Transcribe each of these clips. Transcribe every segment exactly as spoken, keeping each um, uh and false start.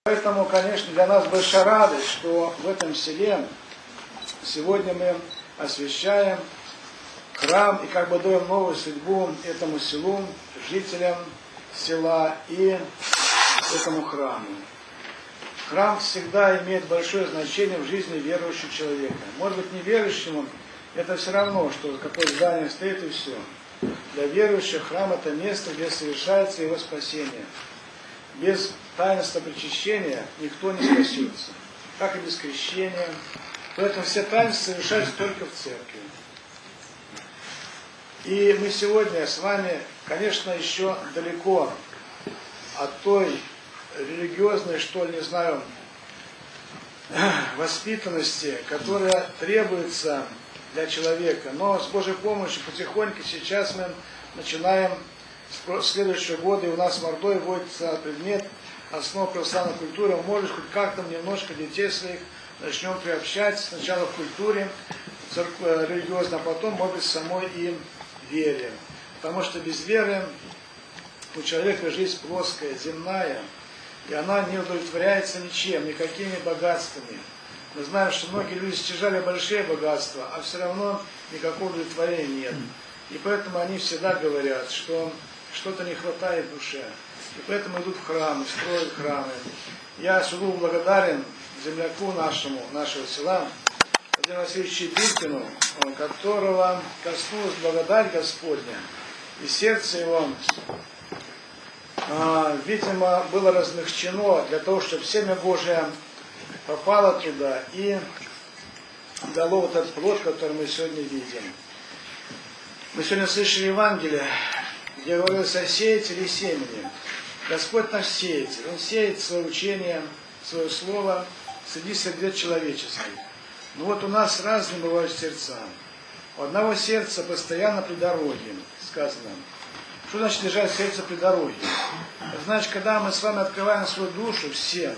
Поэтому, конечно, для нас большая радость, что в этом селе сегодня мы освящаем храм и как бы даем новую судьбу этому селу, жителям села и этому храму. Храм всегда имеет большое значение в жизни верующего человека. Может быть, неверующему это все равно, что какое здание стоит и все. Для верующих храм это место, где совершается его спасение. Без таинства причащения никто не спасется, как и без крещения. Поэтому все таинства совершаются только в церкви. И мы сегодня с вами, конечно, еще далеко от той религиозной, что ли, не знаю, воспитанности, которая требуется для человека. Но с Божьей помощью потихоньку сейчас мы начинаем, с следующего года и у нас в Мордовии вводится предмет основ православной культуры. Может, хоть как-то немножко детей своих начнем приобщать сначала в культуре религиозно, а потом, может быть, самой им вере. Потому что без веры у человека жизнь плоская, земная, и она не удовлетворяется ничем, никакими богатствами. Мы знаем, что многие люди стяжали большие богатства, а все равно никакого удовлетворения нет. И поэтому они всегда говорят, что что-то не хватает в душе. И поэтому идут в храмы, строят храмы. Я суду благодарен земляку нашему, нашего села, Владимиру Васильевичу Биркину, которого коснулась благодать Господня. И сердце его, видимо, было размягчено для того, чтобы семя Божие попало туда и дало вот этот плод, который мы сегодня видим. Мы сегодня слышали Евангелие, где говорилось о сеятеле и семени. Господь наш сеятель, Он сеет свое учение, свое слово среди сердец человеческих. Но вот у нас разные бывают сердца. У одного сердца постоянно при дороге, сказано. Что значит лежать сердце при дороге? Это значит, когда мы с вами открываем свою душу, все,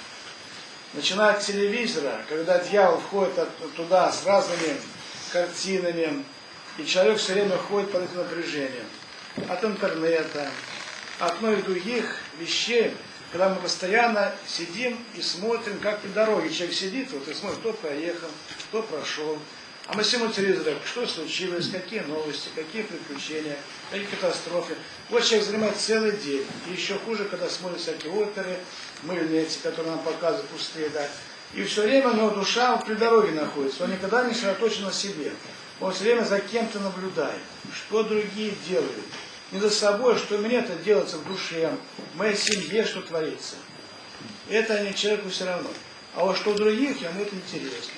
начиная от телевизора, когда дьявол входит туда с разными картинами, и человек все время ходит под этим напряжением. От интернета, от многих других вещей, когда мы постоянно сидим и смотрим, как при дороге. Человек сидит, вот и смотрит, кто проехал, кто прошел. А мы сидим у телевизора, что случилось, какие новости, какие приключения, какие катастрофы. Вот человек занимает целый день. И еще хуже, когда смотрит всякие оперы, мыльные эти, которые нам показывают, пустые, да. И все время у него душа при дороге находится. Он никогда не сосредоточен на себе. Он все время за кем-то наблюдает, что другие делают. Не за собой, что мне-то делается в душе, в моей семье, что творится. Это не человеку все равно. А вот что у других, ему это интересно.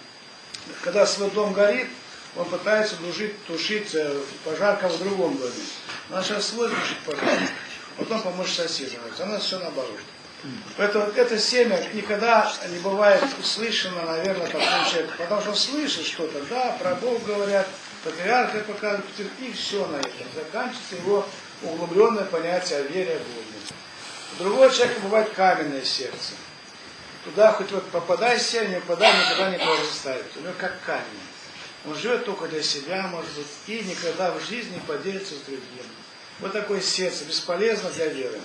Когда свой дом горит, он пытается тушить, тушить пожар в другом доме. Надо сейчас свой тушить пожар, потом помочь соседям. А у нас все наоборот. Поэтому это семя никогда не бывает услышано, наверное, такому человеку. Потому что он слышит что-то, да, про Бога говорят, патриарха показывают, и все на этом. Заканчивается его углубленное понятие о вере о Боге. У другого человека бывает каменное сердце. Туда хоть вот попадайся, не попадай, никогда никого не заставит. У него как камень. Он живет только для себя, может быть, и никогда в жизни не поделится с другим. Вот такое сердце, бесполезно для веры.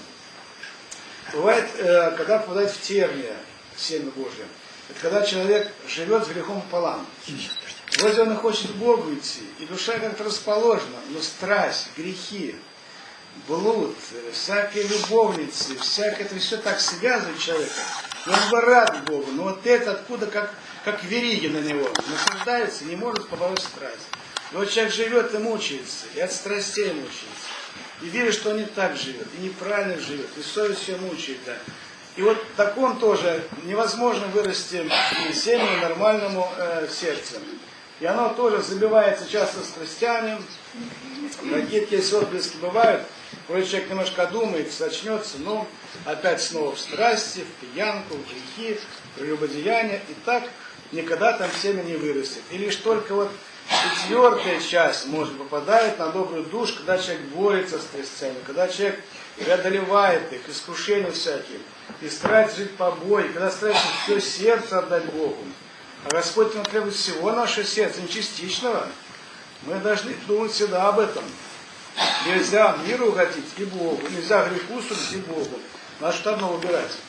Бывает, когда попадает в терния семя Божие. Это когда человек живет с грехом пополам. Вроде он и хочет к Богу идти, и душа как-то расположена, но страсть, грехи, блуд, всякие любовницы, всякое это все так связывает человека. И он бы рад Богу, но вот это откуда как, как вериги на него наслаждается, не может побороть страсть. И вот человек живет и мучается, и от страстей мучается. И видит, что он не так живет, и неправильно живет, и совесть ее мучает, да. И вот в таком тоже невозможно вырасти семя нормальному э, сердцу. И оно тоже забивается часто страстями, какие-то есть отблески бывают, вроде человек немножко одумается, очнется, но опять снова в страсти, в пьянку, в грехи, в прелюбодеяние, и так никогда там семя не вырастет. И лишь только вот четвертая часть, может, попадает на добрую душу, когда человек борется с страстями, когда человек преодолевает их, искушения всякие, и старается жить по Богу, когда старается все сердце отдать Богу. А Господь нам требует всего нашего сердца, не частичного. Мы должны думать всегда об этом. Нельзя миру угодить и Богу, нельзя греху судить и Богу. Надо что одно выбирать.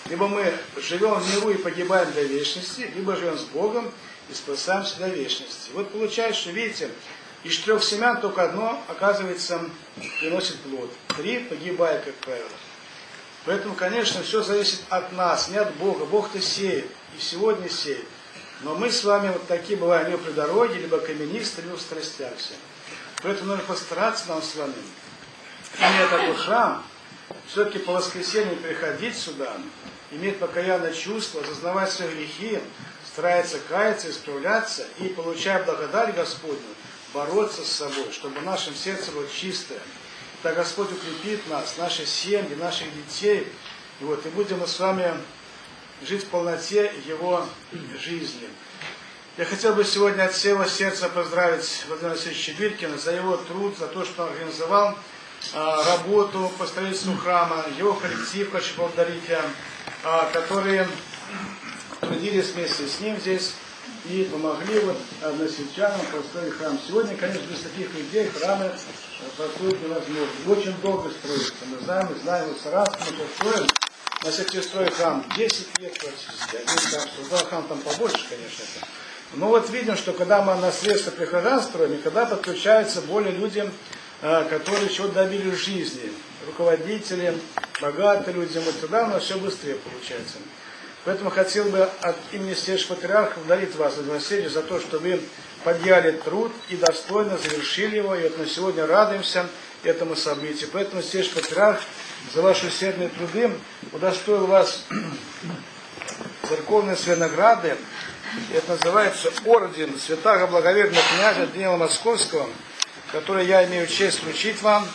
Либо мы живем в миру и погибаем для вечности, либо живем с Богом и спасаемся для вечности. Вот получается, что, видите, из трех семян только одно, оказывается, приносит плод. Три погибают, как правило. Поэтому, конечно, все зависит от нас, не от Бога. Бог-то сеет, и сегодня сеет. Но мы с вами вот такие бываем, либо при дороге, либо каменисты, либо в страстях все. Поэтому нужно постараться нам с вами, имея такой храм, все-таки по воскресенью приходить сюда, иметь покаянное чувство, осознавать свои грехи, стараться каяться, исправляться и, получая благодать Господню, бороться с собой, чтобы в нашем сердце было чистое. Так Господь укрепит нас, наши семьи, наших детей, и, вот, и будем мы с вами жить в полноте Его жизни. Я хотел бы сегодня от всего сердца поздравить Владимира Васильевича Биркина за его труд, за то, что он организовал а, работу по строительству храма, его коллектив, хочу поблагодарить, а, которые трудились вместе с ним здесь и помогли вот односельчанам построить храм. Сегодня, конечно, без таких людей храмы построить невозможно. Очень долго строится. Мы знаем, мы знаем, вот Саратов мы построим. На всякий строит храм десять лет практически. Один там создал храм там побольше, конечно. Это. Но вот видим, что когда мы на средства прихожан строим, и когда подключаются более люди, которые чего добились в жизни, руководители, богатые люди, вот тогда у нас все быстрее получается. Поэтому хотел бы от имени Святейшего Патриарха благодарить вас, Владимир Васильевич, за то, что вы подъяли труд и достойно завершили его. И вот мы сегодня радуемся этому событию. Поэтому Святейший Патриарх за ваши усердные труды удостоил вас церковной своей награды. Это называется орден Святаго Благоверного князя Даниила Московского, который я имею честь вручить вам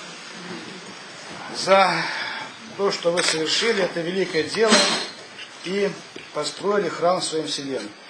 за то, что вы совершили это великое дело и построили храм в своем селе.